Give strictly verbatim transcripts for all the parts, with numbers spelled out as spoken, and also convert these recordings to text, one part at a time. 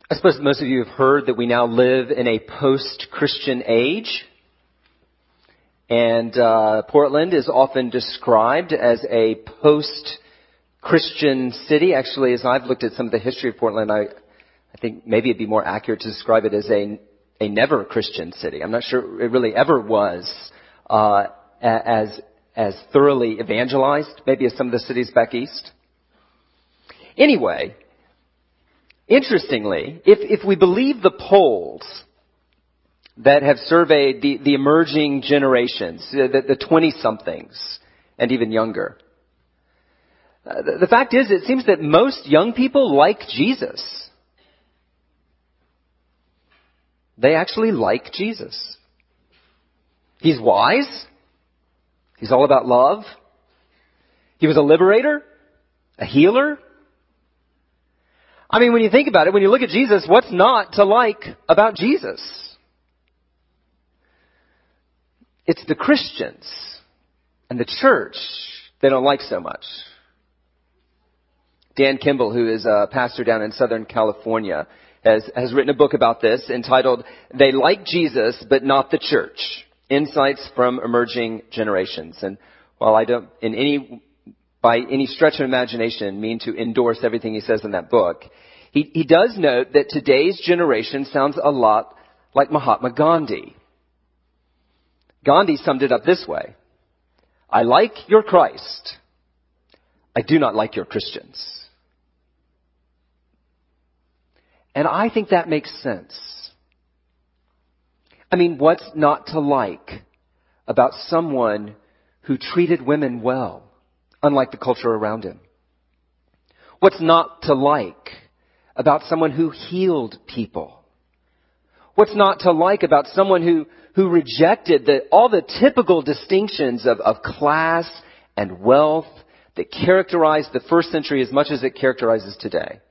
I suppose most of you have heard that we now live in a post-Christian age. And uh, Portland is often described as a post-Christian city. Actually, as I've looked at some of the history of Portland, I, I think maybe it'd be more accurate to describe it as a, a never-Christian city. I'm not sure it really ever was uh, as, as thoroughly evangelized, maybe as some of the cities back east. Anyway, interestingly, if, if we believe the polls that have surveyed the, the emerging generations, the, the twenty-somethings and even younger, uh, the, the fact is it seems that most young people like Jesus. They actually like Jesus. He's wise. He's all about love. He was a liberator, a healer. I mean, when you think about it, when you look at Jesus, what's not to like about Jesus? It's the Christians and the church they don't like so much. Dan Kimball, who is a pastor down in Southern California, has, has written a book about this entitled, "They Like Jesus, But Not the Church. Insights from Emerging Generations." And while I don't, in any by any stretch of imagination, mean to endorse everything he says in that book, he, he does note that today's generation sounds a lot like Mahatma Gandhi. Gandhi summed it up this way: "I like your Christ. I do not like your Christians." And I think that makes sense. I mean, what's not to like about someone who treated women well, unlike the culture around him? What's not to like about someone who healed people? What's not to like about someone who, who rejected the, all the typical distinctions of, of class and wealth that characterized the first century as much as it characterizes today?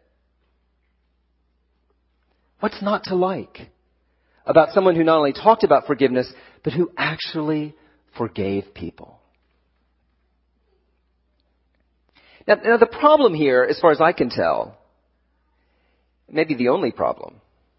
What's not to like about someone who not only talked about forgiveness, but who actually forgave people? Now, now the problem here, as far as I can tell, maybe the only problem,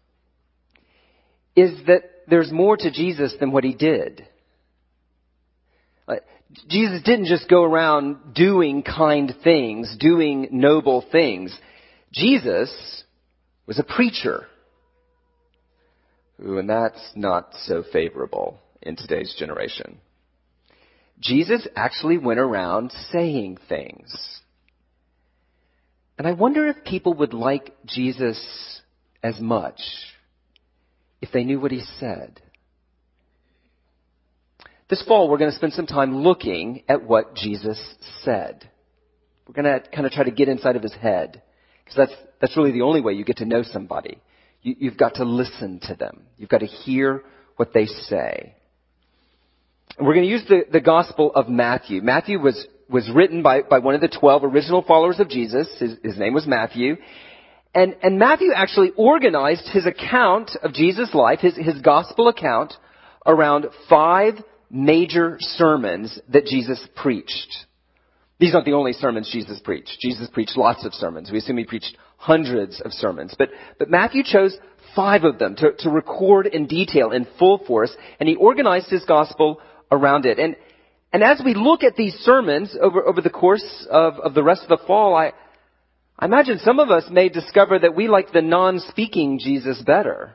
is that there's more to Jesus than what he did. Uh, Jesus didn't just go around doing kind things, doing noble things. Jesus was a preacher. Ooh, and that's not so favorable in today's generation. Jesus actually went around saying things. And I wonder if people would like Jesus as much if they knew what he said. This fall, we're going to spend some time looking at what Jesus said. We're going to kind of try to get inside of his head, because that's, that's really the only way you get to know somebody. You, you've got to listen to them. You've got to hear what they say. And we're going to use the, the Gospel of Matthew. Matthew was, was written by, by one of the twelve original followers of Jesus. His, his name was Matthew. And, and Matthew actually organized his account of Jesus' life, his, his gospel account, around five major sermons that Jesus preached. These aren't the only sermons Jesus preached. Jesus preached lots of sermons. We assume he preached hundreds of sermons. But, but Matthew chose five of them to, to record in detail, in full force, and he organized his gospel around it. And, and as we look at these sermons over, over the course of, of the rest of the fall, I, I imagine some of us may discover that we like the non-speaking Jesus better.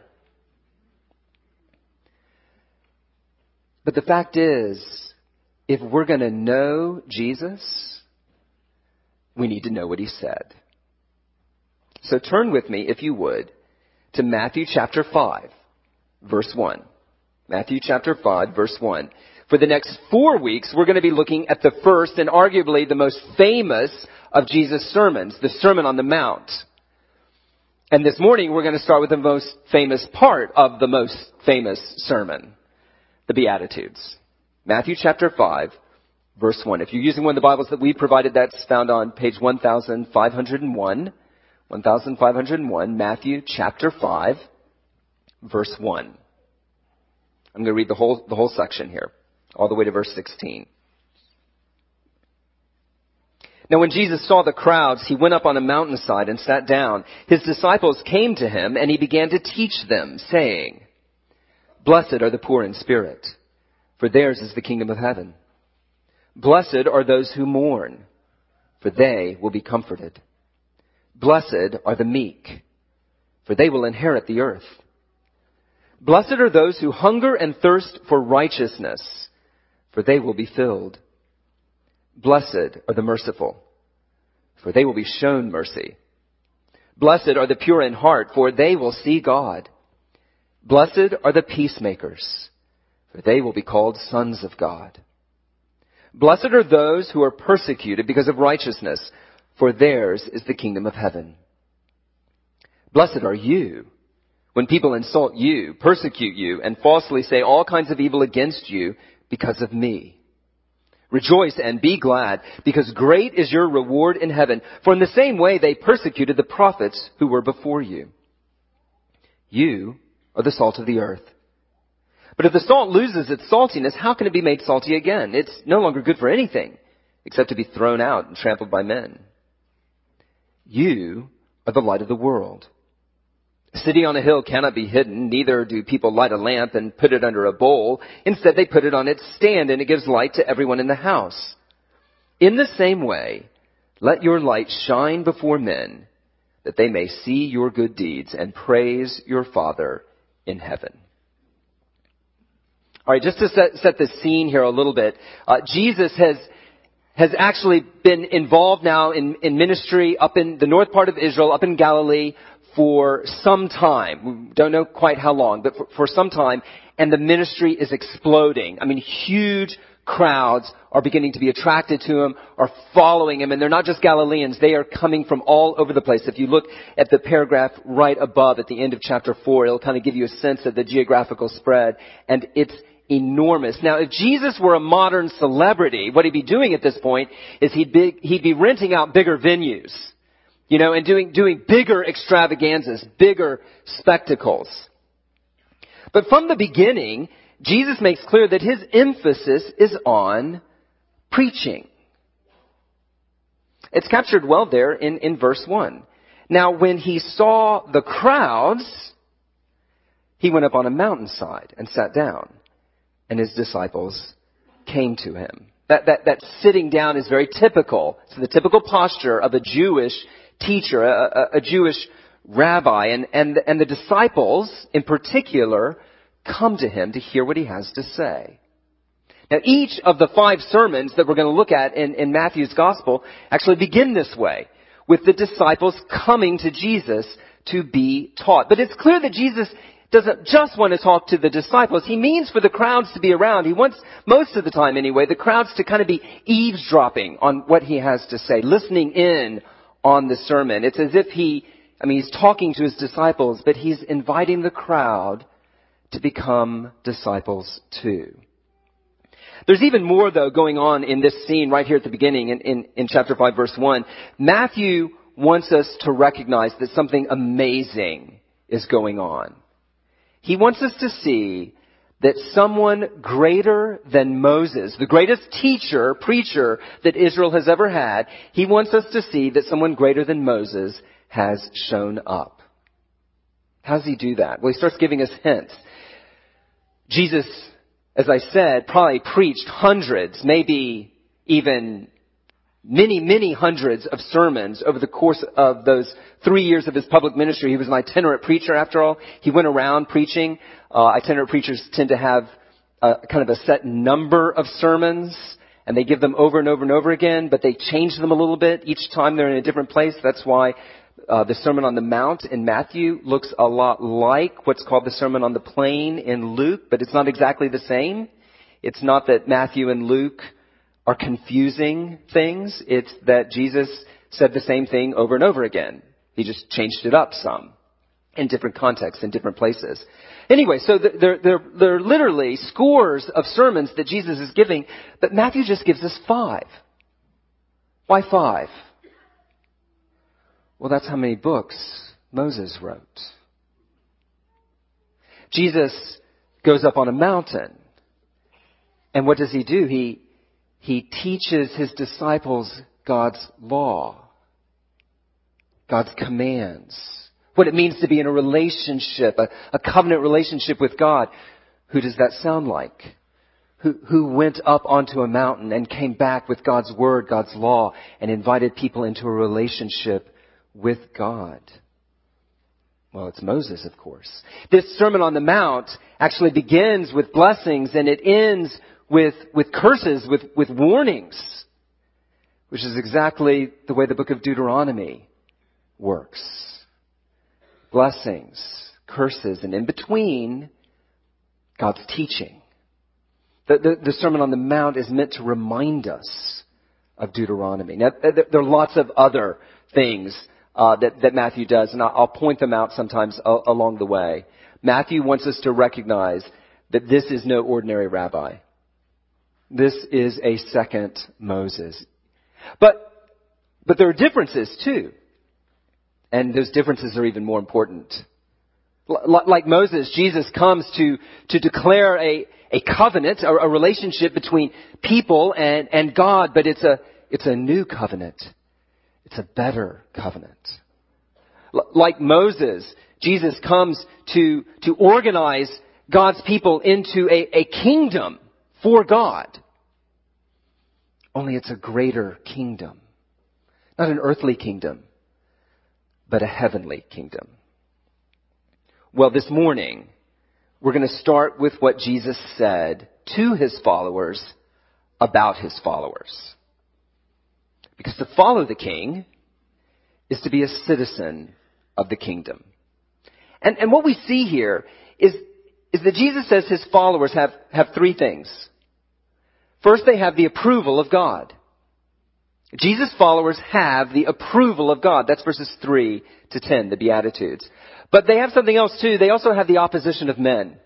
But the fact is, if we're going to know Jesus, we need to know what he said. So turn with me, if you would, to Matthew chapter five, verse one. Matthew chapter five, verse one. For the next four weeks, we're going to be looking at the first and arguably the most famous of Jesus' sermons, the Sermon on the Mount. And this morning, we're going to start with the most famous part of the most famous sermon, the Beatitudes. Matthew chapter five, verse one. If you're using one of the Bibles that we provided, that's found on page one thousand five hundred one. one thousand five hundred one, Matthew chapter five, verse one. I'm going to read the whole, the whole section here, all the way to verse sixteen. Now when Jesus saw the crowds, he went up on a mountainside and sat down. His disciples came to him, and he began to teach them, saying, Blessed are the poor in spirit, for theirs is the kingdom of heaven. Blessed are those who mourn, for they will be comforted. Blessed are the meek, for they will inherit the earth. Blessed are those who hunger and thirst for righteousness, for they will be filled. Blessed are the merciful, for they will be shown mercy. Blessed are the pure in heart, for they will see God. Blessed are the peacemakers, for they will be called sons of God. Blessed are those who are persecuted because of righteousness, for theirs is the kingdom of heaven. Blessed are you when people insult you, persecute you, and falsely say all kinds of evil against you because of me. Rejoice and be glad, because great is your reward in heaven. For in the same way they persecuted the prophets who were before you. You are the salt of the earth. But if the salt loses its saltiness, how can it be made salty again? It's no longer good for anything except to be thrown out and trampled by men. You are the light of the world. A city on a hill cannot be hidden, neither do people light a lamp and put it under a bowl. Instead, they put it on its stand, and it gives light to everyone in the house. In the same way, let your light shine before men, that they may see your good deeds and praise your Father in heaven. All right, just to set, set the scene here a little bit, uh, Jesus has has actually been involved now in, in ministry up in the north part of Israel, up in Galilee, for some time. We don't know quite how long, but for, for some time. And the ministry is exploding. I mean, huge crowds are beginning to be attracted to him, are following him. And they're not just Galileans. They are coming from all over the place. If you look at the paragraph right above at the end of chapter four, it'll kind of give you a sense of the geographical spread. And it's enormous. Now, if Jesus were a modern celebrity, what he'd be doing at this point is he'd be, he'd be renting out bigger venues, you know, and doing, doing bigger extravaganzas, bigger spectacles. But from the beginning, Jesus makes clear that his emphasis is on preaching. It's captured well there in, in verse one. Now, when he saw the crowds, he went up on a mountainside and sat down. And his disciples came to him. That, that, that sitting down is very typical. It's the typical posture of a Jewish teacher, a, a, a Jewish rabbi. And, and, and the disciples, in particular, come to him to hear what he has to say. Now, each of the five sermons that we're going to look at in, in Matthew's gospel actually begin this way, with the disciples coming to Jesus to be taught. But it's clear that Jesus doesn't just want to talk to the disciples. He means for the crowds to be around. He wants, most of the time anyway, the crowds to kind of be eavesdropping on what he has to say, listening in on the sermon. It's as if he, I mean, he's talking to his disciples, but he's inviting the crowd to become disciples too. There's even more, though, going on in this scene right here at the beginning in, in, in chapter five, verse one. Matthew wants us to recognize that something amazing is going on. He wants us to see that someone greater than Moses, the greatest teacher, preacher that Israel has ever had, he wants us to see that someone greater than Moses has shown up. How does he do that? Well, he starts giving us hints. Jesus, as I said, probably preached hundreds, maybe even many, many hundreds of sermons over the course of those three years of his public ministry. He was an itinerant preacher, after all. He went around preaching. Uh, itinerant preachers tend to have a, kind of a set number of sermons, and they give them over and over and over again, but they change them a little bit each time they're in a different place. That's why uh, the Sermon on the Mount in Matthew looks a lot like what's called the Sermon on the Plain in Luke, but it's not exactly the same. It's not that Matthew and Luke are confusing things. It's that Jesus said the same thing over and over again. He just changed it up some in different contexts, in different places. Anyway, so there, there, there are literally scores of sermons that Jesus is giving, but Matthew just gives us five. Why five? Well, that's how many books Moses wrote. Jesus goes up on a mountain, and what does he do? He He teaches his disciples God's law, God's commands, what it means to be in a relationship, a, a covenant relationship with God. Who does that sound like? Who, who went up onto a mountain and came back with God's word, God's law, and invited people into a relationship with God? Well, it's Moses, of course. This Sermon on the Mount actually begins with blessings and it ends with, with curses, with, with warnings, which is exactly the way the book of Deuteronomy works. Blessings, curses, and in between, God's teaching. The, the, the Sermon on the Mount is meant to remind us of Deuteronomy. Now, there are lots of other things uh, that, that Matthew does, and I'll point them out sometimes a, along the way. Matthew wants us to recognize that this is no ordinary rabbi. This is a second Moses. But, but there are differences too. And those differences are even more important. Like Moses, Jesus comes to, to declare a, a covenant, a, a relationship between people and, and God, but it's a, it's a new covenant. It's a better covenant. Like Moses, Jesus comes to, to organize God's people into a, a kingdom for God. Only it's a greater kingdom. Not an earthly kingdom, but a heavenly kingdom. Well, this morning, we're going to start with what Jesus said to his followers about his followers. Because to follow the king is to be a citizen of the kingdom. And, and what we see here is, is that Jesus says his followers have, have three things. First, they have the approval of God. Jesus' followers have the approval of God. That's verses three to ten, the Beatitudes. But they have something else too. They also have the opposition of men.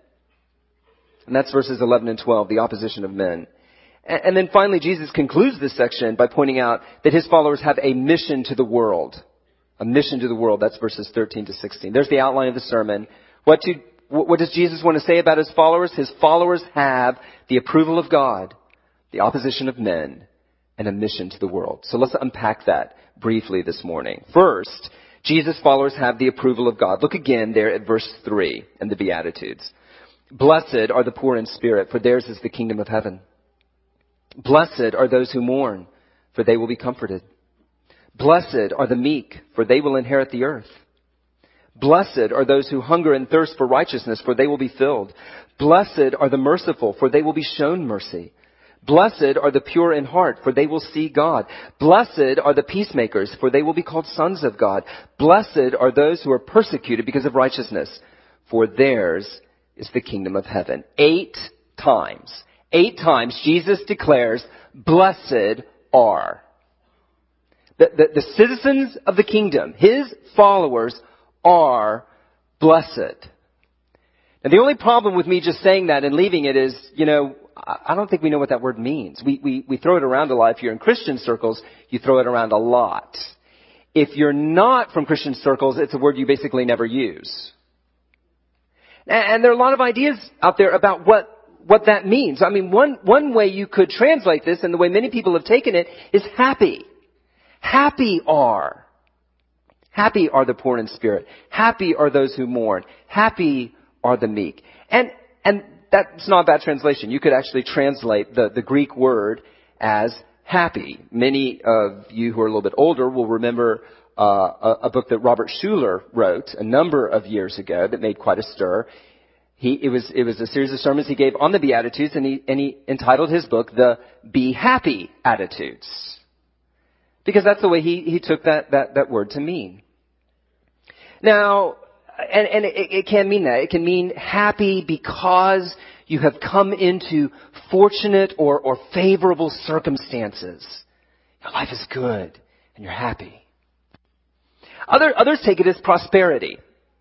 And that's verses eleven and twelve, the opposition of men. And then finally, Jesus concludes this section by pointing out that his followers have a mission to the world. A mission to the world. That's verses thirteen to sixteen. There's the outline of the sermon. What, to, what does Jesus want to say about his followers? His followers have the approval of God, the opposition of men, and a mission to the world. So let's unpack that briefly this morning. First, Jesus' followers have the approval of God. Look again there at verse three in the Beatitudes. Blessed are the poor in spirit, for theirs is the kingdom of heaven. Blessed are those who mourn, for they will be comforted. Blessed are the meek, for they will inherit the earth. Blessed are those who hunger and thirst for righteousness, for they will be filled. Blessed are the merciful, for they will be shown mercy. Blessed are the pure in heart, for they will see God. Blessed are the peacemakers, for they will be called sons of God. Blessed are those who are persecuted because of righteousness, for theirs is the kingdom of heaven. Eight times, eight times Jesus declares, blessed are. The, the, the citizens of the kingdom, his followers, are blessed. And the only problem with me just saying that and leaving it is, you know, I don't think we know what that word means. We, we, we throw it around a lot. If you're in Christian circles, you throw it around a lot. If you're not from Christian circles, it's a word you basically never use. And, and there are a lot of ideas out there about what, what that means. I mean, one, one way you could translate this, and the way many people have taken it, is happy. Happy are. Happy are the poor in spirit. Happy are those who mourn. Happy are the meek. And, and, that's not a bad translation. You could actually translate the, the Greek word as happy. Many of you who are a little bit older will remember uh, a, a book that Robert Schuller wrote a number of years ago that made quite a stir. He, it was, it was a series of sermons he gave on the Beatitudes, and he, and he entitled his book, The Be Happy Attitudes. Because that's the way he, he took that, that, that word to mean. Now, And, and it, it can mean that. It can mean happy because you have come into fortunate or, or favorable circumstances. Your life is good and you're happy. Other, others take it as prosperity.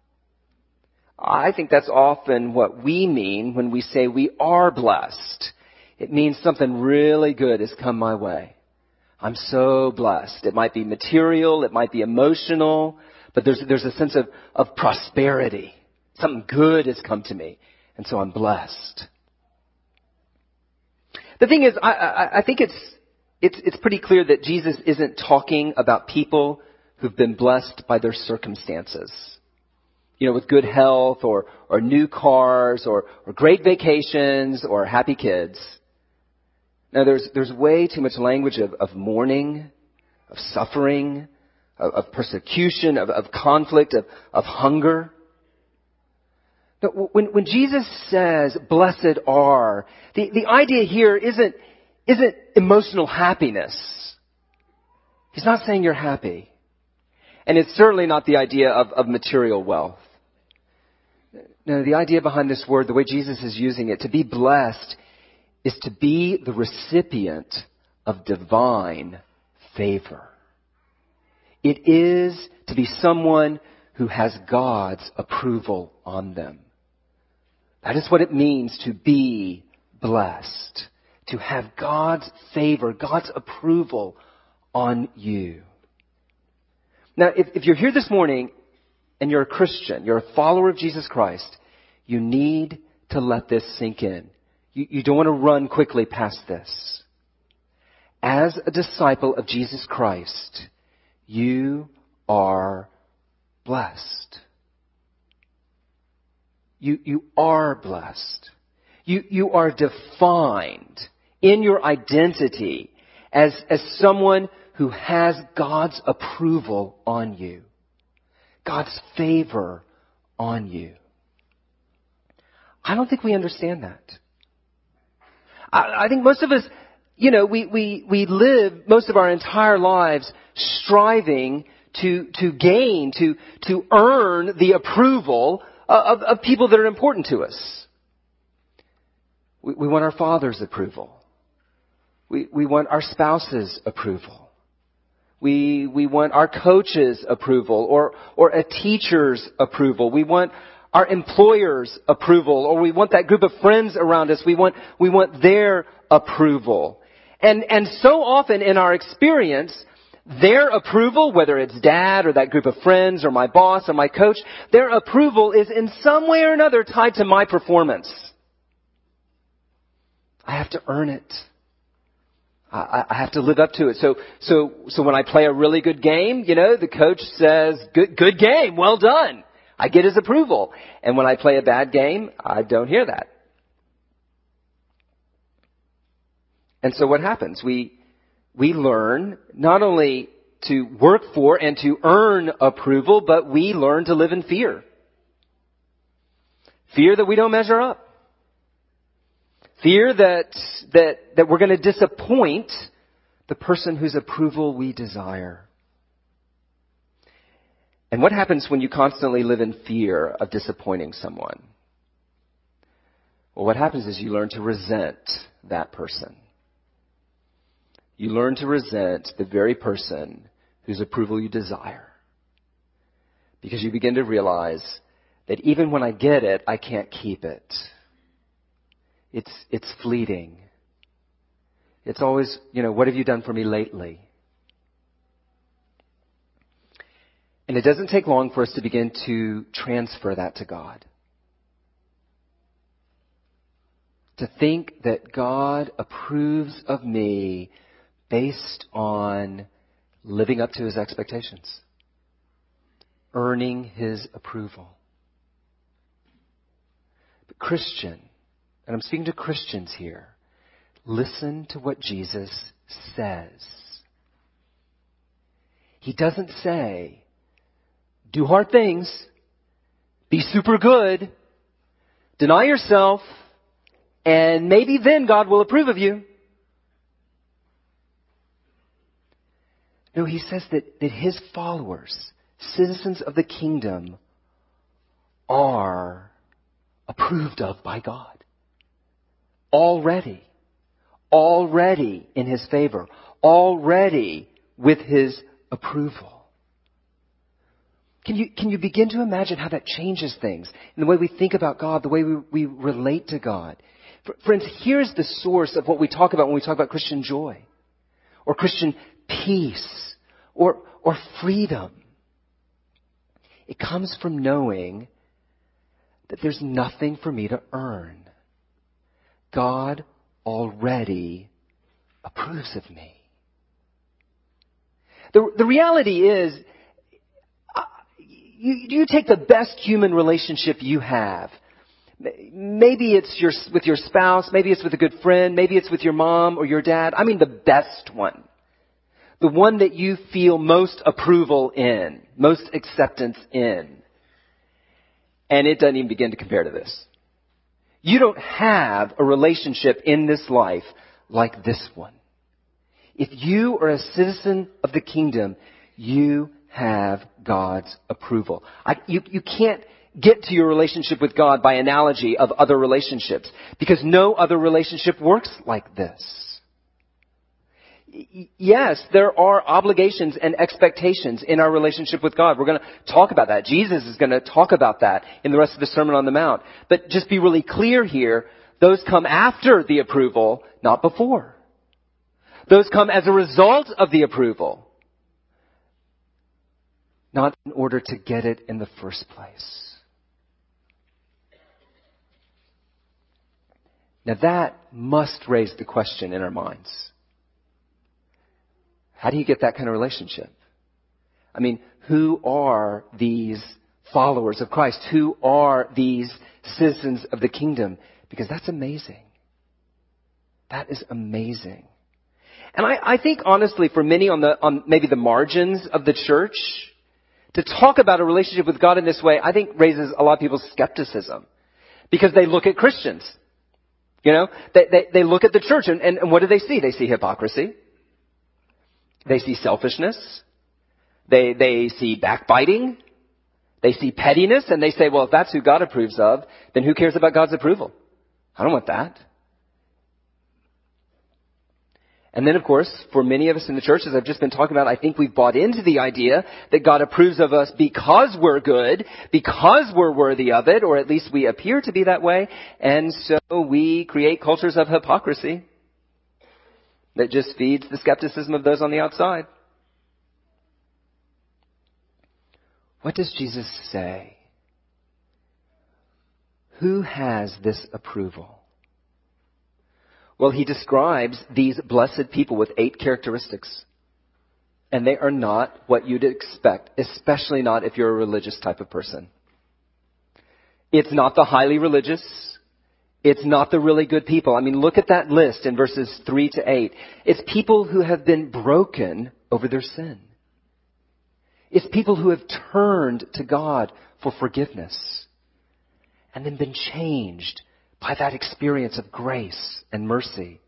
I think that's often what we mean when we say we are blessed. It means something really good has come my way. I'm so blessed. It might be material. It might be emotional. But there's, there's a sense of, of prosperity. Something good has come to me. And so I'm blessed. The thing is, I, I, I think it's, it's, it's pretty clear that Jesus isn't talking about people who've been blessed by their circumstances. You know, with good health or, or new cars or, or great vacations or happy kids. Now, there's, there's way too much language of, of mourning, of suffering, of, of persecution, of, of conflict, of, of hunger. Now, when, when Jesus says, blessed are, the, the idea here isn't, isn't emotional happiness. He's not saying you're happy. And it's certainly not the idea of, of material wealth. No, the idea behind this word, the way Jesus is using it, to be blessed, is to be the recipient of divine favor. It is to be someone who has God's approval on them. That is what it means to be blessed. To have God's favor, God's approval on you. Now, if, if you're here this morning and you're a Christian, you're a follower of Jesus Christ, you need to let this sink in. You, you don't want to run quickly past this. As a disciple of Jesus Christ, you are blessed. You, you are blessed. You, you are defined in your identity as, as someone who has God's approval on you. God's favor on you. I don't think we understand that. I, I think most of us, you know, we, we, we live most of our entire lives striving to, to gain, to, to earn the approval of, of people that are important to us. We, we want our father's approval. We, we want our spouse's approval. We, we want our coach's approval or, or a teacher's approval. We want our employer's approval, or we want that group of friends around us. We want, we want their approval. And, and so often in our experience, their approval, whether it's dad or that group of friends or my boss or my coach, their approval is in some way or another tied to my performance. I have to earn it. I, I have to live up to it. So, so, so when I play a really good game, you know, the coach says, good, good game, well done. I get his approval. And when I play a bad game, I don't hear that. And so what happens? We, we learn not only to work for and to earn approval, but we learn to live in fear. Fear that we don't measure up. Fear that, that, that we're going to disappoint the person whose approval we desire. And what happens when you constantly live in fear of disappointing someone? Well, what happens is you learn to resent that person. You learn to resent the very person whose approval you desire. Because you begin to realize that even when I get it, I can't keep it. It's, it's fleeting. It's always, you know, what have you done for me lately? And it doesn't take long for us to begin to transfer that to God. To think that God approves of me based on living up to his expectations. Earning his approval. But Christian, and I'm speaking to Christians here, listen to what Jesus says. He doesn't say, do hard things, be super good, deny yourself, and maybe then God will approve of you. No, he says that, that his followers, citizens of the kingdom, are approved of by God. Already. Already in his favor. Already with his approval. Can you, can you begin to imagine how that changes things in the way we think about God, the way we, we relate to God? Friends, here's the source of what we talk about when we talk about Christian joy or Christian peace or, or freedom. It comes from knowing that there's nothing for me to earn. God already approves of me. The, the reality is, uh, you, you take the best human relationship you have. Maybe it's your, with your spouse, maybe it's with a good friend, maybe it's with your mom or your dad. I mean the best one. The one that you feel most approval in, most acceptance in. And it doesn't even begin to compare to this. You don't have a relationship in this life like this one. If you are a citizen of the kingdom, you have God's approval. I, you, you can't get to your relationship with God by analogy of other relationships, because no other relationship works like this. Y- yes, there are obligations and expectations in our relationship with God. We're going to talk about that. Jesus is going to talk about that in the rest of the Sermon on the Mount. But just be really clear here, those come after the approval, not before. Those come as a result of the approval, not in order to get it in the first place. Now that must raise the question in our minds. How do you get that kind of relationship? I mean, who are these followers of Christ? Who are these citizens of the kingdom? Because that's amazing. That is amazing. And I, I think honestly for many on the, on maybe the margins of the church, to talk about a relationship with God in this way, I think raises a lot of people's skepticism. Because they look at Christians. You know, they, they, they look at the church and, and, and what do they see? They see hypocrisy. They see selfishness. They, they see backbiting. They see pettiness. And they say, well, if that's who God approves of, then who cares about God's approval? I don't want that. And then, of course, for many of us in the church, as I've just been talking about, I think we've bought into the idea that God approves of us because we're good, because we're worthy of it, or at least we appear to be that way. And so we create cultures of hypocrisy that just feeds the skepticism of those on the outside. What does Jesus say? Who has this approval? Well, he describes these blessed people with eight characteristics. And they are not what you'd expect, especially not if you're a religious type of person. It's not the highly religious. It's not the really good people. I mean, look at that list in verses three to eight. It's people who have been broken over their sin. It's people who have turned to God for forgiveness and then been changed by that experience of grace and mercy.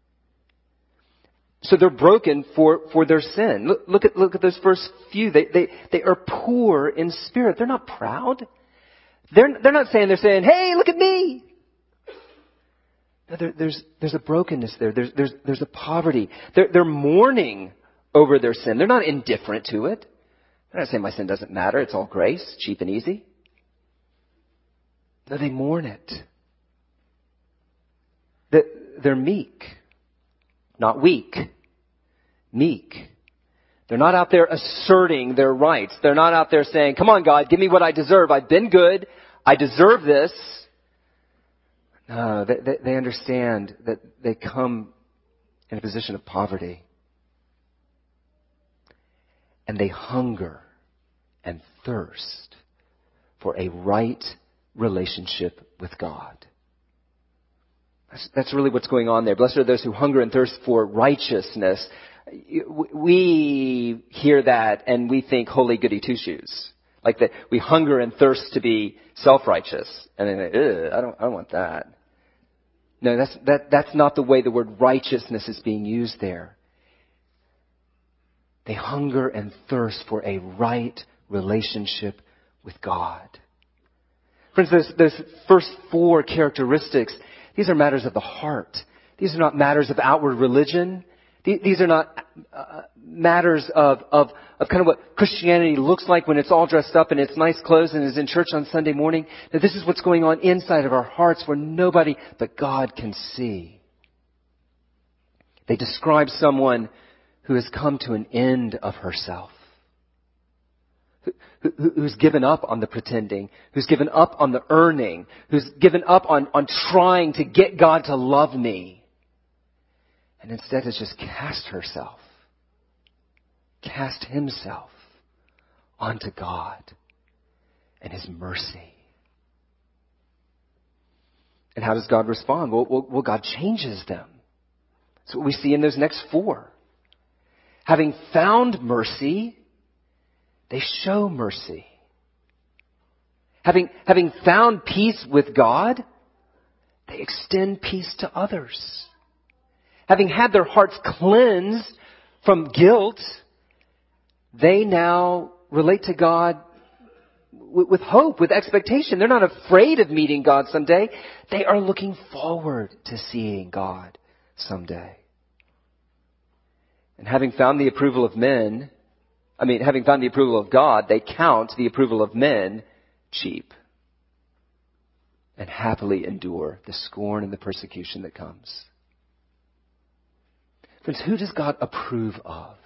So they're broken for, for their sin. Look, look at, look at those first few. They, they, they are poor in spirit. They're not proud. They're, they're not saying, they're saying, hey, look at me. No, there, there's, there's a brokenness there. There's, there's, there's a poverty. They're, they're mourning over their sin. They're not indifferent to it. They're not saying my sin doesn't matter. It's all grace, cheap and easy. No, they mourn it. They're meek, not weak. Meek. They're not out there asserting their rights. They're not out there saying, come on, God, give me what I deserve. I've been good. I deserve this. No, they, they, they understand that they come in a position of poverty. And they hunger and thirst for a right relationship with God. That's, that's really what's going on there. Blessed are those who hunger and thirst for righteousness. We hear that and we think holy goody two shoes. Like that we hunger and thirst to be self-righteous. And then, Ugh, I don't, I don't want that. No, that's, that, that's not the way the word righteousness is being used there. They hunger and thirst for a right relationship with God. Friends, those, those first four characteristics, these are matters of the heart. These are not matters of outward religion. These are not uh, matters of, of, of kind of what Christianity looks like when it's all dressed up in its nice clothes and is in church on Sunday morning. Now, this is what's going on inside of our hearts where nobody but God can see. They describe someone who has come to an end of herself, who, who, who's given up on the pretending, who's given up on the earning, who's given up on, on trying to get God to love me. And instead has just cast herself, cast himself onto God and his mercy. And how does God respond? Well, well, well, God changes them. That's what we see in those next four. Having found mercy, they show mercy. Having, having found peace with God, they extend peace to others. Having had their hearts cleansed from guilt, they now relate to God with, with hope, with expectation. They're not afraid of meeting God someday. They are looking forward to seeing God someday. And having found the approval of men, I mean, having found the approval of God, they count the approval of men cheap and happily endure the scorn and the persecution that comes. Friends, who does God approve of?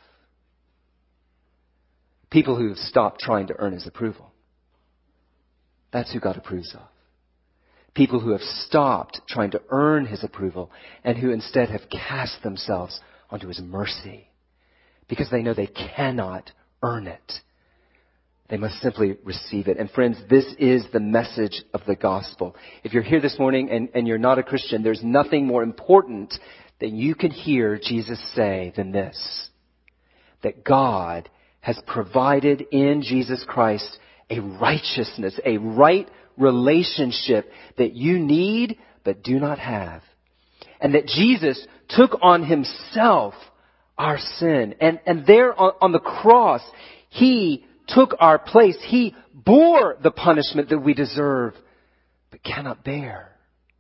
People who have stopped trying to earn his approval. That's who God approves of. People who have stopped trying to earn his approval and who instead have cast themselves onto his mercy because they know they cannot earn it. They must simply receive it. And friends, this is the message of the gospel. If you're here this morning and, and you're not a Christian, there's nothing more important that you can hear Jesus say than this: that God has provided in Jesus Christ a righteousness, a right relationship that you need but do not have. And that Jesus took on himself our sin. And, and there on, on the cross, he took our place. He bore the punishment that we deserve but cannot bear.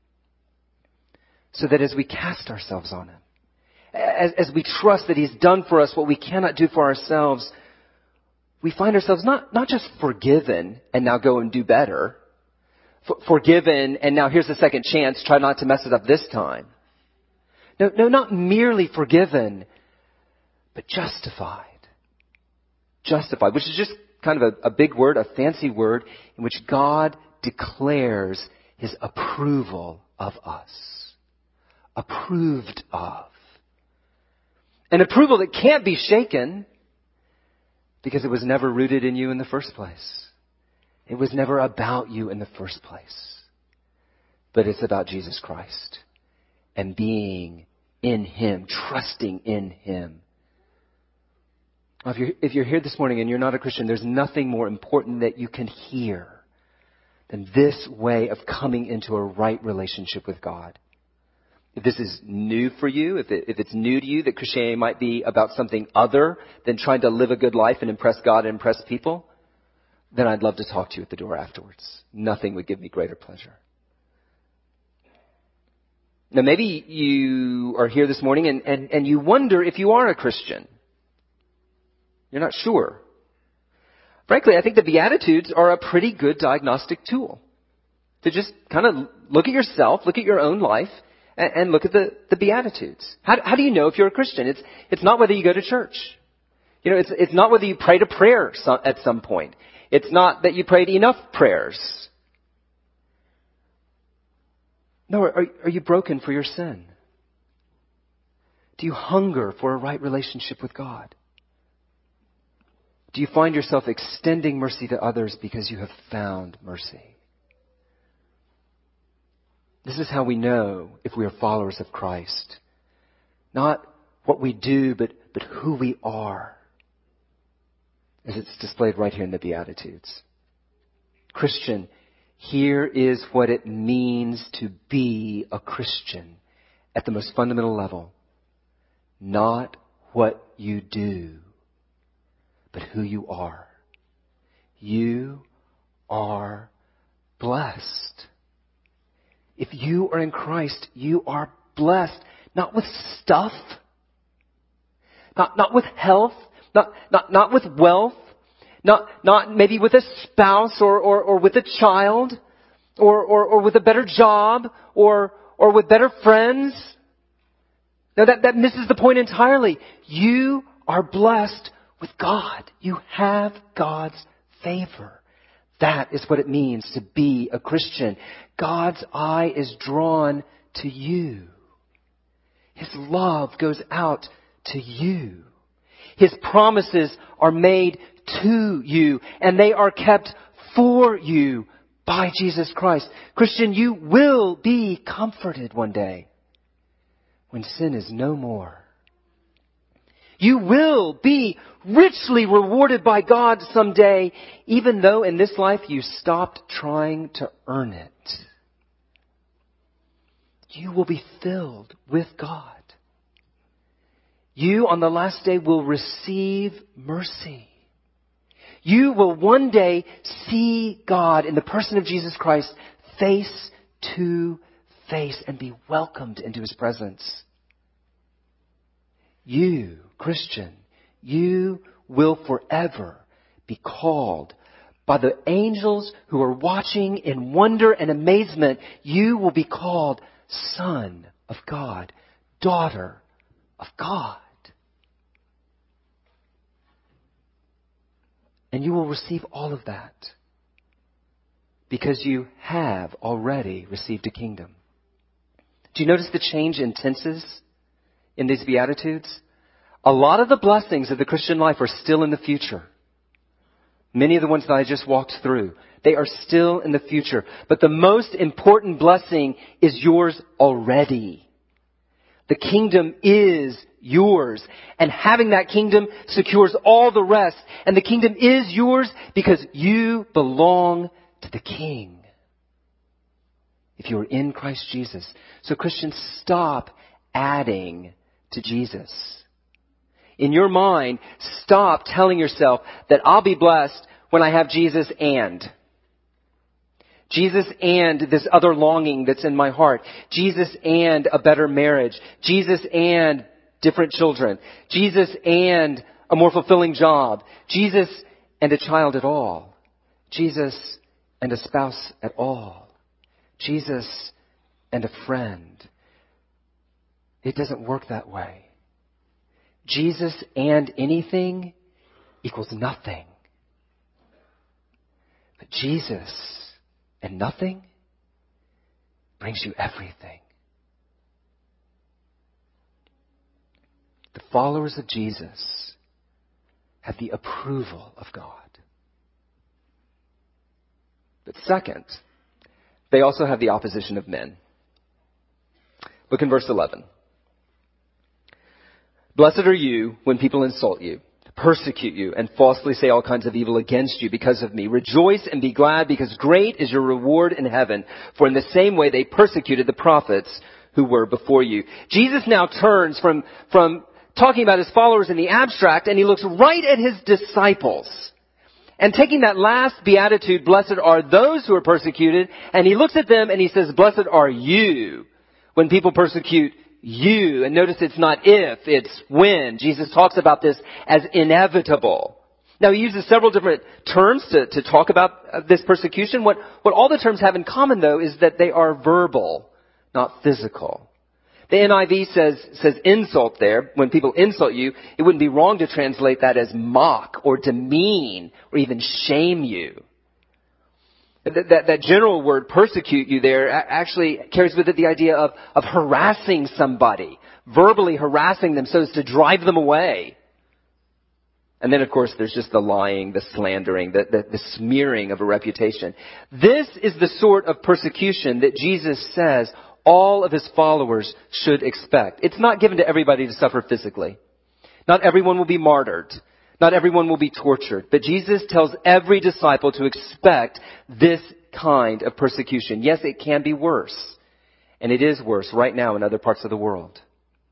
So that as we cast ourselves on him, as, as we trust that he's done for us what we cannot do for ourselves, we find ourselves not, not just forgiven and now go and do better. For, forgiven and now here's a second chance, try not to mess it up this time. No, no, not merely forgiven, but justified. Justified, which is just kind of a, a big word, a fancy word, in which God declares his approval of us. Approved of. An approval that can't be shaken because it was never rooted in you in the first place. It was never about you in the first place. But it's about Jesus Christ and being in him, trusting in him. If you're, if you're here this morning and you're not a Christian, there's nothing more important that you can hear than this way of coming into a right relationship with God. If this is new for you, if, it, if it's new to you that Christianity might be about something other than trying to live a good life and impress God and impress people, then I'd love to talk to you at the door afterwards. Nothing would give me greater pleasure. Now, maybe you are here this morning and, and, and you wonder if you are a Christian. You're not sure. Frankly, I think the Beatitudes are a pretty good diagnostic tool to just kind of look at yourself, look at your own life, and, and look at the, the Beatitudes. How, how do you know if you're a Christian? It's, it's not whether you go to church. You know, it's, it's not whether you prayed a prayer so, at some point. It's not that you prayed enough prayers. No, are, are you broken for your sin? Do you hunger for a right relationship with God? Do you find yourself extending mercy to others because you have found mercy? This is how we know if we are followers of Christ. Not what we do, but, but who we are. As it's displayed right here in the Beatitudes. Christian, here is what it means to be a Christian at the most fundamental level. Not what you do, but who you are. You are blessed. If you are in Christ, you are blessed. Not with stuff. Not, not with health. Not, not, not with wealth. Not, not maybe with a spouse or, or, or with a child. Or, or, or with a better job. Or, or with better friends. No, that, that misses the point entirely. You are blessed with God. You have God's favor. That is what it means to be a Christian. God's eye is drawn to you. His love goes out to you. His promises are made to you, and they are kept for you by Jesus Christ. Christian, you will be comforted one day when sin is no more. You will be richly rewarded by God someday, even though in this life you stopped trying to earn it. You will be filled with God. You on the last day will receive mercy. You will one day see God in the person of Jesus Christ face to face and be welcomed into His presence. You, Christian, you will forever be called by the angels who are watching in wonder and amazement. You will be called Son of God, daughter of God. And you will receive all of that because you have already received a kingdom. Do you notice the change in tenses in these Beatitudes? A lot of the blessings of the Christian life are still in the future. Many of the ones that I just walked through, they are still in the future. But the most important blessing is yours already. The kingdom is yours. And having that kingdom secures all the rest. And the kingdom is yours because you belong to the King. If you are in Christ Jesus. So Christians, stop adding to Jesus. In your mind, stop telling yourself that I'll be blessed when I have Jesus and. Jesus and this other longing that's in my heart. Jesus and a better marriage. Jesus and different children. Jesus and a more fulfilling job. Jesus and a child at all. Jesus and a spouse at all. Jesus and a friend. It doesn't work that way. Jesus and anything equals nothing. But Jesus and nothing brings you everything. The followers of Jesus have the approval of God. But second, they also have the opposition of men. Look in verse eleven. Blessed are you when people insult you, persecute you, and falsely say all kinds of evil against you because of me. Rejoice and be glad, because great is your reward in heaven. For in the same way they persecuted the prophets who were before you. Jesus now turns from, from talking about his followers in the abstract, and he looks right at his disciples. And taking that last beatitude, blessed are those who are persecuted, and he looks at them and he says, blessed are you when people persecute you. And notice it's not if, it's when. Jesus talks about this as inevitable. Now he uses several different terms to, to talk about this persecution. What, what all the terms have in common, though, is that they are verbal, not physical. The N I V says, says insult there. When people insult you, it wouldn't be wrong to translate that as mock or demean or even shame you. That, that, that general word, persecute you there, actually carries with it the idea of, of harassing somebody, verbally harassing them so as to drive them away. And then, of course, there's just the lying, the slandering, the, the, the smearing of a reputation. This is the sort of persecution that Jesus says all of his followers should expect. It's not given to everybody to suffer physically. Not everyone will be martyred. Not everyone will be tortured. But Jesus tells every disciple to expect this kind of persecution. Yes, it can be worse. And it is worse right now in other parts of the world.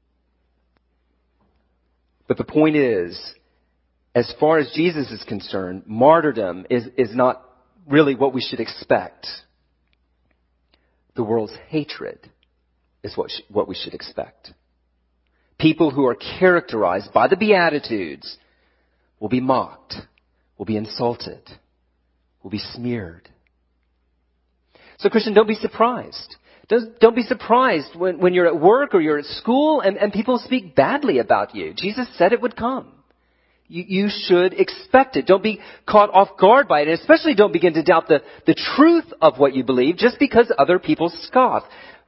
But the point is, as far as Jesus is concerned, martyrdom is, is not really what we should expect. The world's hatred is what, sh- what we should expect. People who are characterized by the Beatitudes will be mocked, will be insulted, will be smeared. So Christian, don't be surprised. Don't, don't be surprised when, when you're at work or you're at school and, and people speak badly about you. Jesus said it would come. You, you should expect it. Don't be caught off guard by it. And especially don't begin to doubt the, the truth of what you believe just because other people scoff.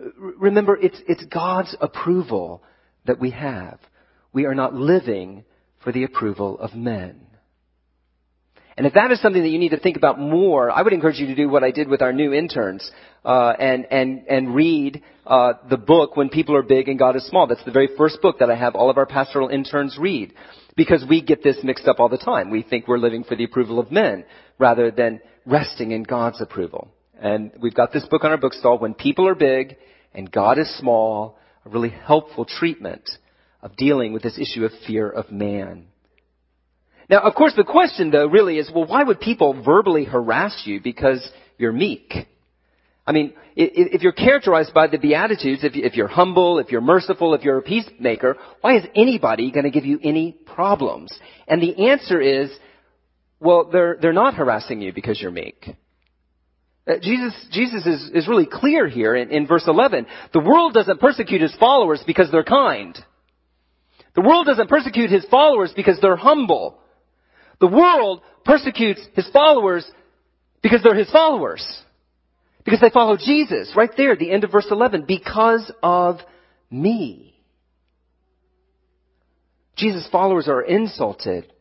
Remember, it's, it's God's approval that we have. We are not living for the approval of men. And if that is something that you need to think about more, I would encourage you to do what I did with our new interns, uh, and, and, and read, uh, the book When People Are Big and God Is Small. That's the very first book that I have all of our pastoral interns read, because we get this mixed up all the time. We think we're living for the approval of men rather than resting in God's approval. And we've got this book on our bookstall, When People Are Big and God Is Small, a really helpful treatment of dealing with this issue of fear of man. Now, of course, the question, though, really is, well, why would people verbally harass you because you're meek? I mean, if you're characterized by the Beatitudes, if you're humble, if you're merciful, if you're a peacemaker, why is anybody going to give you any problems? And the answer is, well, they're, they're not harassing you because you're meek. Uh, Jesus, Jesus is, is really clear here in, in verse eleven. The world doesn't persecute his followers because they're kind. The world doesn't persecute his followers because they're humble. The world persecutes his followers because they're his followers. Because they follow Jesus. Right there at the end of verse eleven. Because of me. Jesus' followers are insulted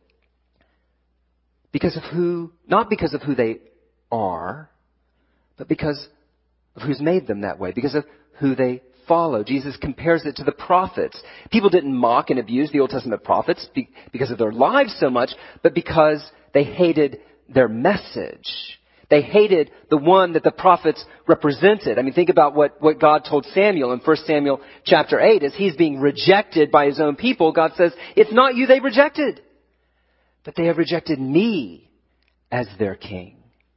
because of who, not because of who they are, but because of who's made them that way. Because of who they follow. Jesus compares it to the prophets. People didn't mock and abuse the Old Testament prophets because of their lives so much, but because they hated their message. They hated the one that the prophets represented. I mean, think about what, what God told Samuel in First Samuel chapter eight. As he's being rejected by his own people, God says, it's not you they rejected, but they have rejected me as their king.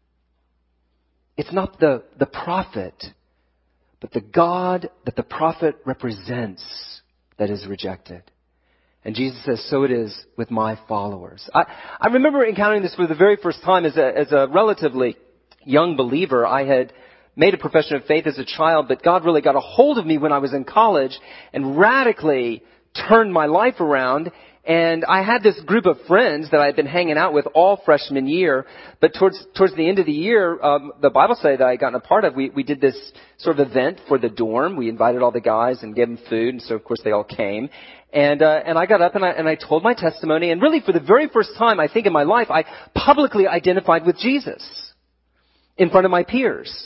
It's not the, the prophet, but the God that the prophet represents that is rejected. And Jesus says, so it is with my followers. I, I remember encountering this for the very first time as a, as a relatively young believer. I had made a profession of faith as a child, but God really got a hold of me when I was in college and radically turned my life around. And I had this group of friends that I had been hanging out with all freshman year. But towards towards the end of the year, um, the Bible study that I had gotten a part of, we, we did this sort of event for the dorm. We invited all the guys and gave them food. And so, of course, they all came. And uh, and I got up and I, and I told my testimony. And really, for the very first time, I think in my life, I publicly identified with Jesus in front of my peers.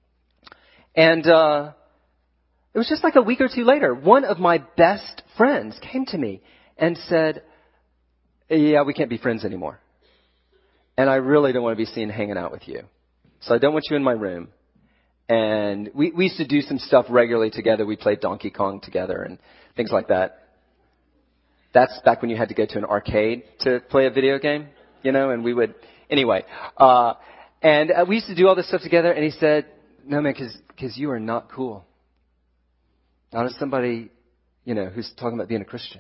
And uh, it was just like a week or two later, one of my best friends came to me and said, yeah, we can't be friends anymore. And I really don't want to be seen hanging out with you. So I don't want you in my room. And we, we used to do some stuff regularly together. We played Donkey Kong together and things like that. That's back when you had to go to an arcade to play a video game, you know, and we would, anyway. Uh, and uh, we used to do all this stuff together. And he said, no, man, because because you are not cool. Not as somebody, you know, who's talking about being a Christian.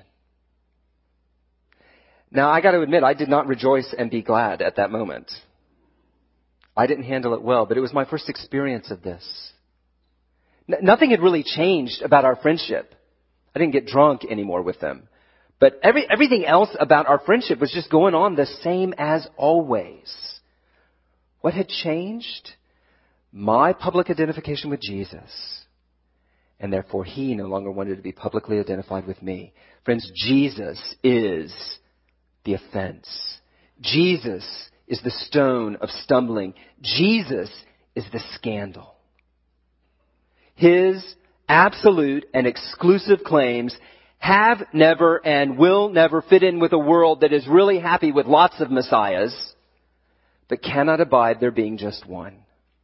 Now, I got to admit, I did not rejoice and be glad at that moment. I didn't handle it well, but it was my first experience of this. N- nothing had really changed about our friendship. I didn't get drunk anymore with them. But every, everything else about our friendship was just going on the same as always. What had changed? My public identification with Jesus. And therefore, he no longer wanted to be publicly identified with me. Friends, Jesus is the offense. Jesus is the stone of stumbling. Jesus is the scandal. His absolute and exclusive claims have never and will never fit in with a world that is really happy with lots of messiahs, but cannot abide there being just one.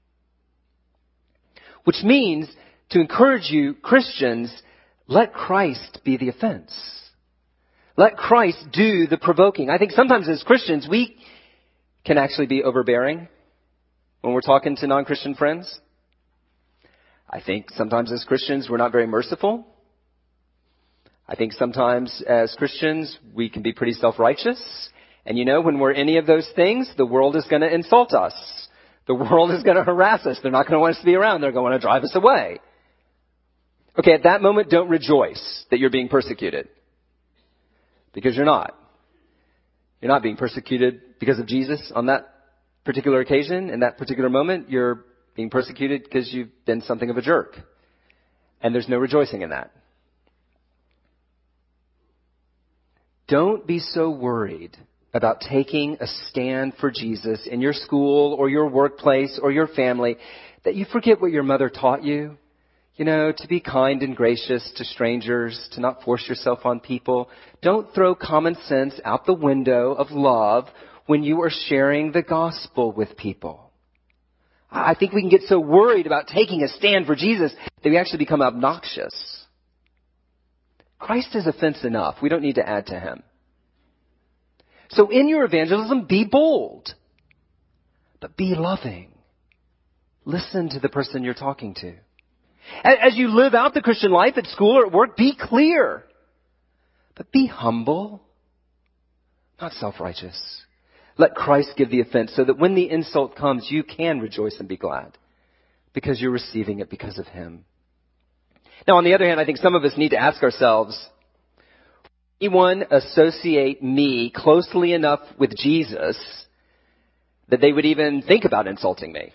Which means, to encourage you, Christians, let Christ be the offense. Let Christ do the provoking. I think sometimes as Christians, we can actually be overbearing when we're talking to non-Christian friends. I think sometimes as Christians, we're not very merciful. I think sometimes as Christians, we can be pretty self-righteous. And you know, when we're any of those things, the world is going to insult us. The world is going to harass us. They're not going to want us to be around. They're going to drive us away. Okay, at that moment, don't rejoice that you're being persecuted. Because you're not. You're not being persecuted because of Jesus on that particular occasion. In that particular moment, you're being persecuted because you've been something of a jerk. And there's no rejoicing in that. Don't be so worried about taking a stand for Jesus in your school or your workplace or your family that you forget what your mother taught you. You know, to be kind and gracious to strangers, to not force yourself on people. Don't throw common sense out the window of love when you are sharing the gospel with people. I think we can get so worried about taking a stand for Jesus that we actually become obnoxious. Christ is offense enough. We don't need to add to him. So in your evangelism, be bold, but be loving. Listen to the person you're talking to. As you live out the Christian life at school or at work, be clear, but be humble, not self-righteous. Let Christ give the offense so that when the insult comes, you can rejoice and be glad because you're receiving it because of him. Now, on the other hand, I think some of us need to ask ourselves, anyone associate me closely enough with Jesus that they would even think about insulting me?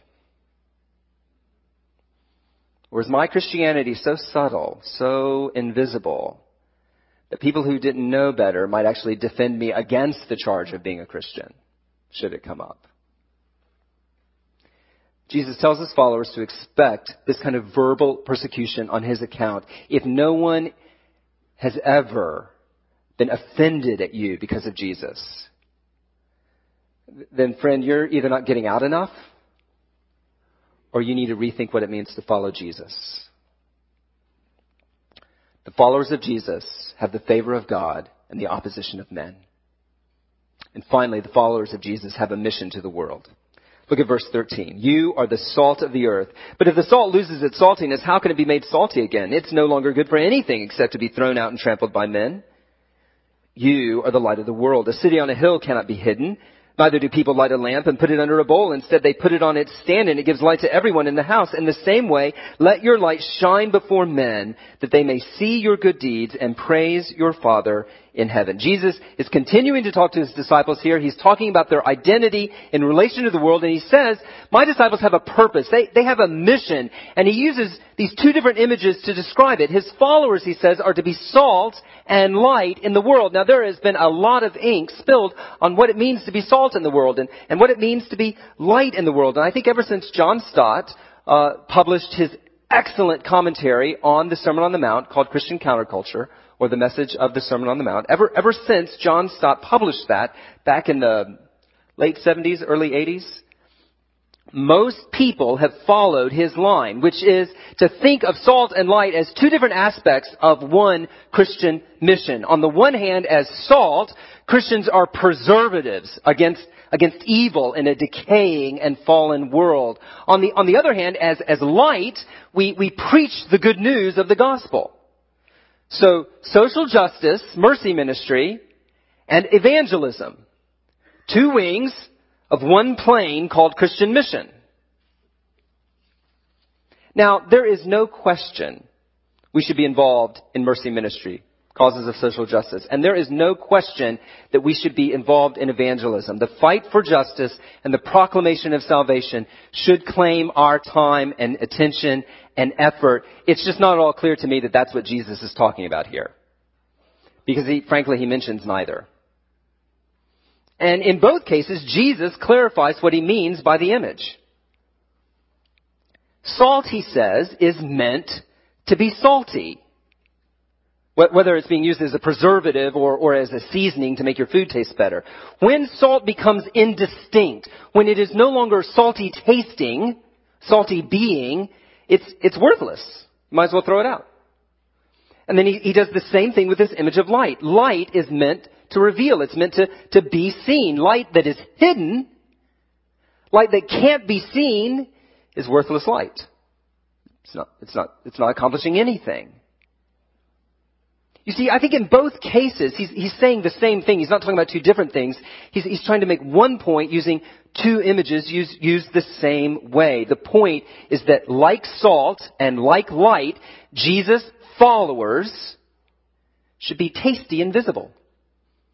Or is my Christianity so subtle, so invisible, that people who didn't know better might actually defend me against the charge of being a Christian, should it come up? Jesus tells his followers to expect this kind of verbal persecution on his account. If no one has ever been offended at you because of Jesus, then friend, you're either not getting out enough or you need to rethink what it means to follow Jesus. The followers of Jesus have the favor of God and the opposition of men. And finally, the followers of Jesus have a mission to the world. Look at verse thirteen. You are the salt of the earth. But if the salt loses its saltiness, how can it be made salty again? It's no longer good for anything except to be thrown out and trampled by men. You are the light of the world. A city on a hill cannot be hidden. Neither do people light a lamp and put it under a bowl. Instead, they put it on its stand, and it gives light to everyone in the house. In the same way, let your light shine before men, that they may see your good deeds and praise your Father in heaven. Jesus is continuing to talk to his disciples here. He's talking about their identity in relation to the world, and he says, my disciples have a purpose. They, they have a mission, and he uses these two different images to describe it. His followers, he says, are to be salt and light in the world. Now, there has been a lot of ink spilled on what it means to be salt in the world and, and what it means to be light in the world. And I think ever since John Stott uh, published his excellent commentary on the Sermon on the Mount called Christian Counterculture, or the message of the Sermon on the Mount, ever, ever since John Stott published that back in the late seventies, early eighties, most people have followed his line, which is to think of salt and light as two different aspects of one Christian mission. On the one hand, as salt, Christians are preservatives against against evil in a decaying and fallen world. On the on the other hand, as as light, we we preach the good news of the gospel. So, social justice, mercy ministry, and evangelism. Two wings of one plane called Christian mission. Now, there is no question we should be involved in mercy ministry, causes of social justice. And there is no question that we should be involved in evangelism. The fight for justice and the proclamation of salvation should claim our time and attention and effort. It's just not at all clear to me that that's what Jesus is talking about here. Because he, frankly, he mentions neither. And in both cases, Jesus clarifies what he means by the image. Salt, he says, is meant to be salty. Whether it's being used as a preservative or, or as a seasoning to make your food taste better. When salt becomes indistinct, when it is no longer salty tasting, salty being, it's, it's worthless. You might as well throw it out. And then he, he does the same thing with this image of light. Light is meant to reveal. It's meant to, to be seen. Light that is hidden, light that can't be seen, is worthless light. It's not, it's not, it's not accomplishing anything. You see, I think in both cases, he's, he's saying the same thing. He's not talking about two different things. He's, he's trying to make one point using two images used, used the same way. The point is that like salt and like light, Jesus' followers should be tasty and visible.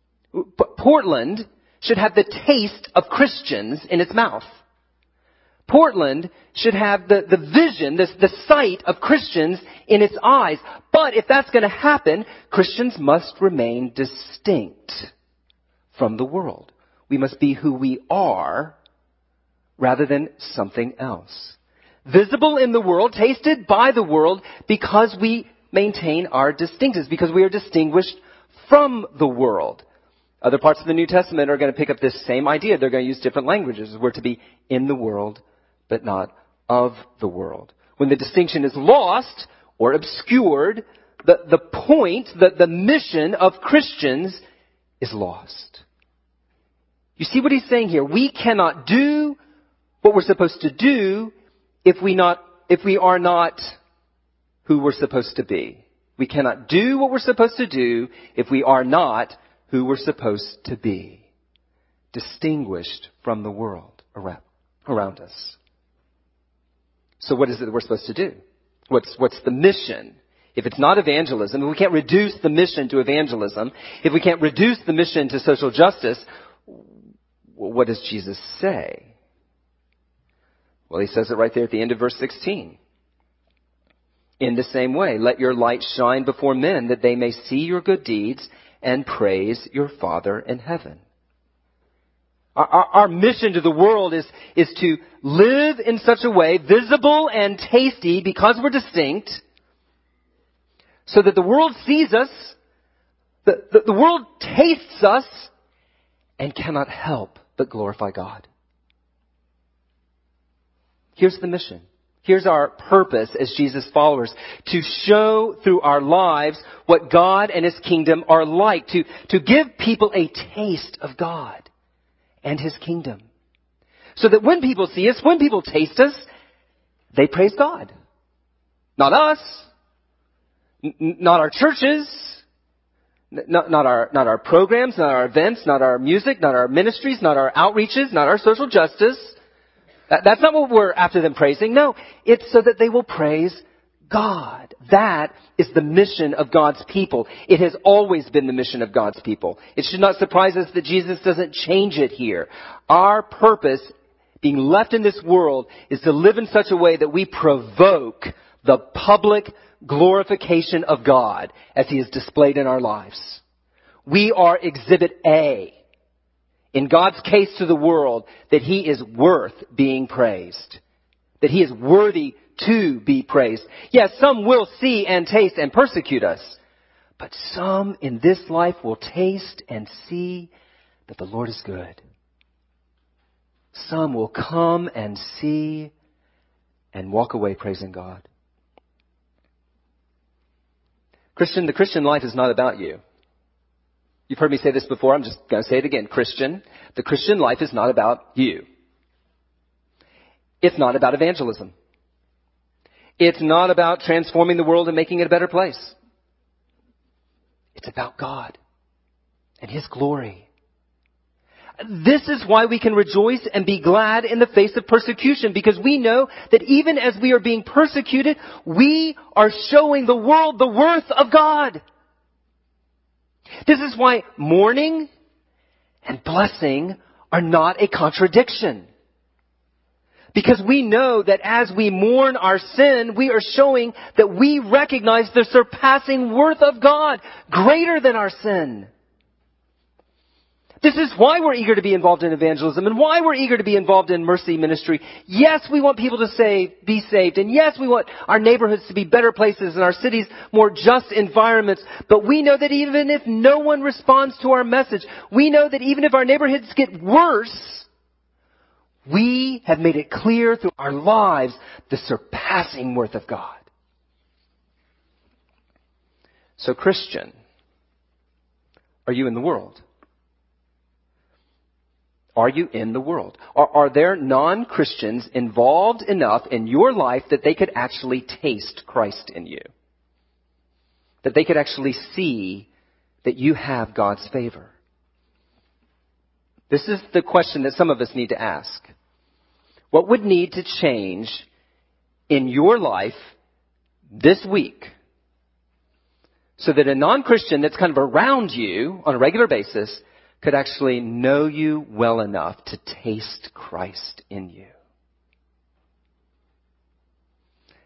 Portland should have the taste of Christians in its mouth. Portland should have the, the vision, this, the sight of Christians in its eyes. But if that's going to happen, Christians must remain distinct from the world. We must be who we are rather than something else. Visible in the world, tasted by the world, because we maintain our distinctives, because we are distinguished from the world. Other parts of the New Testament are going to pick up this same idea. They're going to use different languages. We're to be in the world, but not of the world. When the distinction is lost or obscured, the, the point, the, the mission of Christians is lost. You see what he's saying here? We cannot do what we're supposed to do if we not, if we are not who we're supposed to be. We cannot do what we're supposed to do if we are not who we're supposed to be. Distinguished from the world around, around us. So what is it that we're supposed to do? What's, what's the mission? If it's not evangelism, if we can't reduce the mission to evangelism, if we can't reduce the mission to social justice, what does Jesus say? Well, he says it right there at the end of verse sixteen. In the same way, let your light shine before men that they may see your good deeds and praise your Father in heaven. Our, our, our mission to the world is, is to live in such a way, visible and tasty because we're distinct, so that the world sees us, the, the, the world tastes us, and cannot help but glorify God. Here's the mission. Here's our purpose as Jesus followers, to show through our lives what God and His kingdom are like, to, to give people a taste of God and His kingdom. So that when people see us, when people taste us, they praise God. Not us, n- not our churches, n- not, not our, not our programs, not our events, not our music, not our ministries, not our outreaches, not our social justice. That's not what we're after them praising. No, it's so that they will praise God. That is the mission of God's people. It has always been the mission of God's people. It should not surprise us that Jesus doesn't change it here. Our purpose, being left in this world, is to live in such a way that we provoke the public glorification of God as He is displayed in our lives. We are exhibit A in God's case to the world, that He is worth being praised. That He is worthy to be praised. Yes, some will see and taste and persecute us. But some in this life will taste and see that the Lord is good. Some will come and see and walk away praising God. Christian, the Christian life is not about you. You've heard me say this before. I'm just going to say it again. Christian, the Christian life is not about you. It's not about evangelism. It's not about transforming the world and making it a better place. It's about God and His glory. This is why we can rejoice and be glad in the face of persecution, because we know that even as we are being persecuted, we are showing the world the worth of God. This is why mourning and blessing are not a contradiction. Because we know that as we mourn our sin, we are showing that we recognize the surpassing worth of God, greater than our sin. This is why we're eager to be involved in evangelism and why we're eager to be involved in mercy ministry. Yes, we want people to save, be saved. And yes, we want our neighborhoods to be better places and our cities more just environments. But we know that even if no one responds to our message, we know that even if our neighborhoods get worse, we have made it clear through our lives the surpassing worth of God. So, Christian, are you in the world? Are you in the world? Are, are there non-Christians involved enough in your life that they could actually taste Christ in you? That they could actually see that you have God's favor? This is the question that some of us need to ask. What would need to change in your life this week so that a non-Christian that's kind of around you on a regular basis could actually know you well enough to taste Christ in you?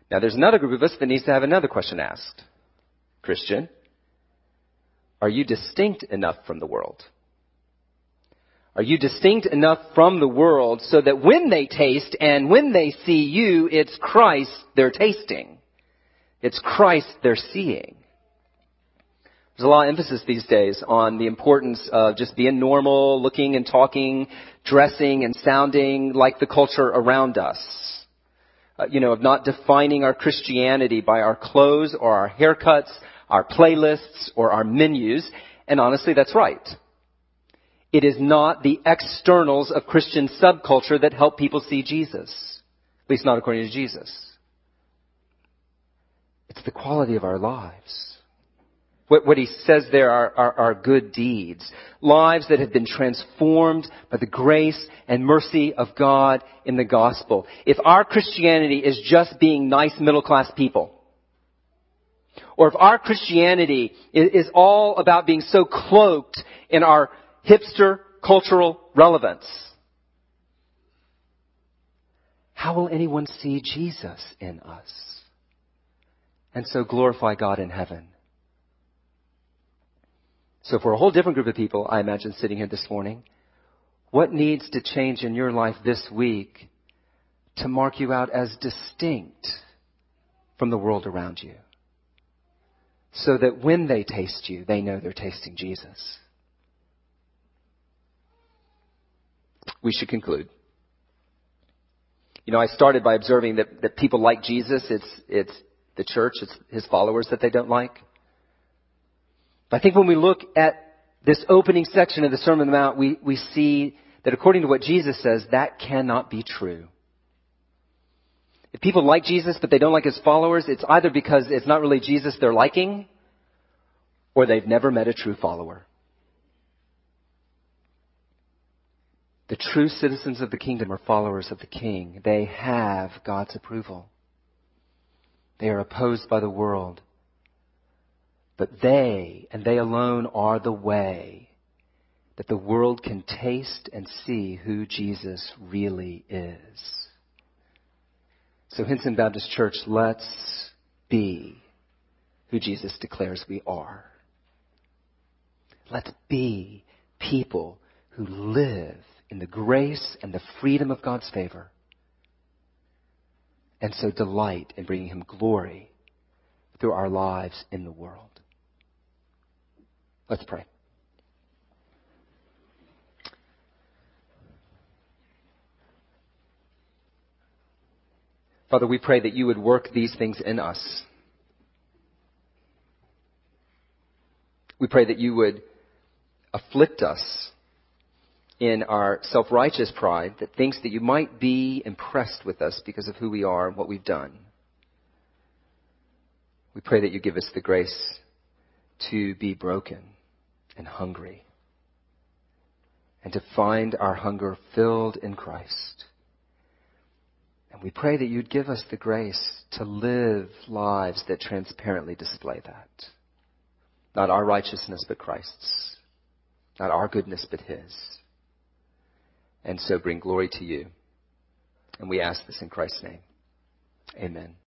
Now, there's another group of us that needs to have another question asked. Christian, are you distinct enough from the world? Are you distinct enough from the world so that when they taste and when they see you, it's Christ they're tasting. It's Christ they're seeing. There's a lot of emphasis these days on the importance of just being normal, looking and talking, dressing and sounding like the culture around us. Uh, you know, of not defining our Christianity by our clothes or our haircuts, our playlists or our menus. And honestly, that's right. It is not the externals of Christian subculture that help people see Jesus. At least not according to Jesus. It's the quality of our lives. What, what he says there are, are, are good deeds. Lives that have been transformed by the grace and mercy of God in the gospel. If our Christianity is just being nice middle-class people, or if our Christianity is, is all about being so cloaked in our hipster cultural relevance, how will anyone see Jesus in us and so glorify God in heaven? So for a whole different group of people, I imagine, sitting here this morning, what needs to change in your life this week to mark you out as distinct from the world around you? So that when they taste you, they know they're tasting Jesus. We should conclude. You know, I started by observing that, that people like Jesus. It's, it's the church, it's his followers that they don't like. I think when we look at this opening section of the Sermon on the Mount, we, we see that according to what Jesus says, that cannot be true. If people like Jesus but they don't like his followers, it's either because it's not really Jesus they're liking, or they've never met a true follower. The true citizens of the kingdom are followers of the King. They have God's approval. They are opposed by the world. But they, and they alone, are the way that the world can taste and see who Jesus really is. So Hinson Baptist Church, let's be who Jesus declares we are. Let's be people who live in the grace and the freedom of God's favor, and so delight in bringing him glory through our lives in the world. Let's pray. Father, we pray that you would work these things in us. We pray that you would afflict us in our self-righteous pride that thinks that you might be impressed with us because of who we are and what we've done. We pray that you give us the grace to be broken and hungry, and to find our hunger filled in Christ. And we pray that you'd give us the grace to live lives that transparently display that. Not our righteousness, but Christ's. Not our goodness, but his. And so bring glory to you. And we ask this in Christ's name. Amen.